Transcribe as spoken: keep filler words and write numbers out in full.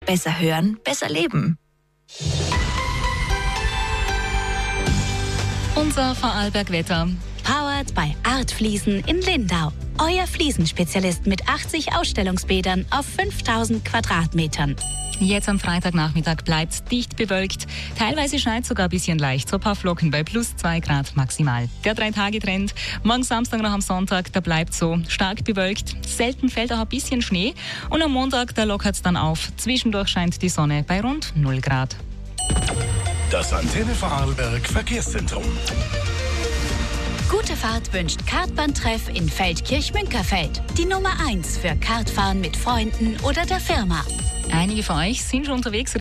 Besser hören, besser leben. Unser Vorarlberg-Wetter. Powered bei Art Fliesen in Lindau. Euer Fliesenspezialist mit achtzig Ausstellungsbädern auf fünftausend Quadratmetern. Jetzt am Freitagnachmittag bleibt es dicht bewölkt. Teilweise schneit sogar ein bisschen leicht. So ein paar Flocken bei plus zwei Grad maximal. Der Drei-Tage-Trend. Morgen Samstag noch am Sonntag, da bleibt so stark bewölkt. Selten fällt auch ein bisschen Schnee. Und am Montag, da lockert es dann auf. Zwischendurch scheint die Sonne bei rund null Grad. Das Antenne Vorarlberg Verkehrszentrum. Gute Fahrt wünscht Kartbahntreff in Feldkirch-Münkerfeld. Die Nummer eins für Kartfahren mit Freunden oder der Firma. Einige von euch sind schon unterwegs